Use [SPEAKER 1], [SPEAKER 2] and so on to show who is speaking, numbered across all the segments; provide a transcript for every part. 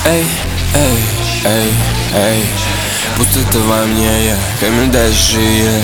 [SPEAKER 1] Эй, эй, эй, эй, пустота во мне, я камень дальше, я.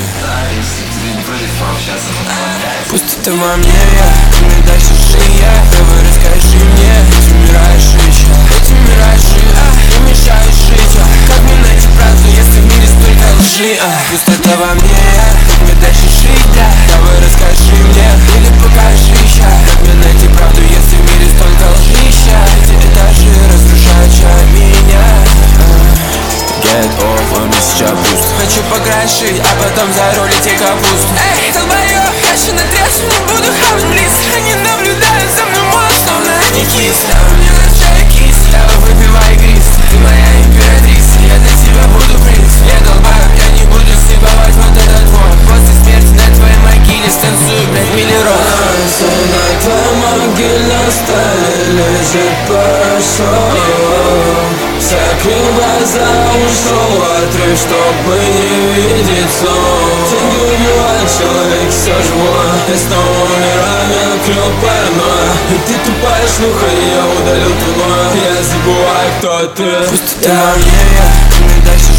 [SPEAKER 1] Пустота во мне, я камень дальше, я. Давай расскажи мне, эти миражи, эти миражи, не мешают жить, как мне найти правду, если в мире столько лжи, Пустота во мне, я камень дальше жить, да. Давай расскажи мне, или покажи, как мне найти правду, если в мире столько лжи, эти этажи разрушают меня. Get off, он сейчас пуст. Хочу покрошить, а потом зарулить и капусту.
[SPEAKER 2] Эй, долбоёб, я еще на трезвую не буду хавать близ. Они наблюдают за мной, мол, словно они кислые.
[SPEAKER 1] А у меня на чае кислый, выпивай гриз. Ты моя императрица, я для тебя буду принц. Я долбоёб, я не буду съебывать вот этот вот. После смерти на твоей могиле станцую, блядь, миллион.
[SPEAKER 3] На твоей могиле стали лежит порошок. Закрыл глаза, ушел отрыв, чтобы не видеть снов. Деньги убивают, человек все живое. Я снова умираю, накрыл паранойя. И ты тупая шлюха, и я удалил твой. Я забываю, кто ты.
[SPEAKER 1] Пустота во мне, я камень дальше